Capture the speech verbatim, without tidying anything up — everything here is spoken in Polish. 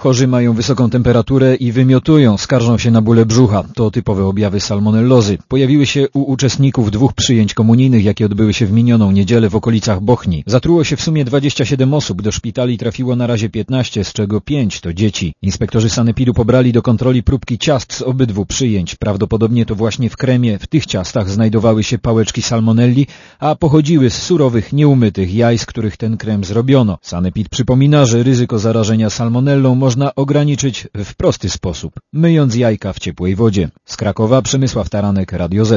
Chorzy mają wysoką temperaturę i wymiotują, skarżą się na bóle brzucha. To typowe objawy salmonellozy. Pojawiły się u uczestników dwóch przyjęć komunijnych, jakie odbyły się w minioną niedzielę w okolicach Bochni. Zatruło się w sumie dwadzieścia siedem osób, do szpitali trafiło na razie piętnaście, z czego pięć to dzieci. Inspektorzy sanepidu pobrali do kontroli próbki ciast z obydwu przyjęć. Prawdopodobnie to właśnie w kremie w tych ciastach znajdowały się pałeczki salmonelli, a pochodziły z surowych, nieumytych jaj, z których ten krem zrobiono. Sanepid przypomina, że ryzyko zarażenia salmonellą można ograniczyć w prosty sposób, myjąc jajka w ciepłej wodzie. Z Krakowa Przemysław Taranek, Radio Z.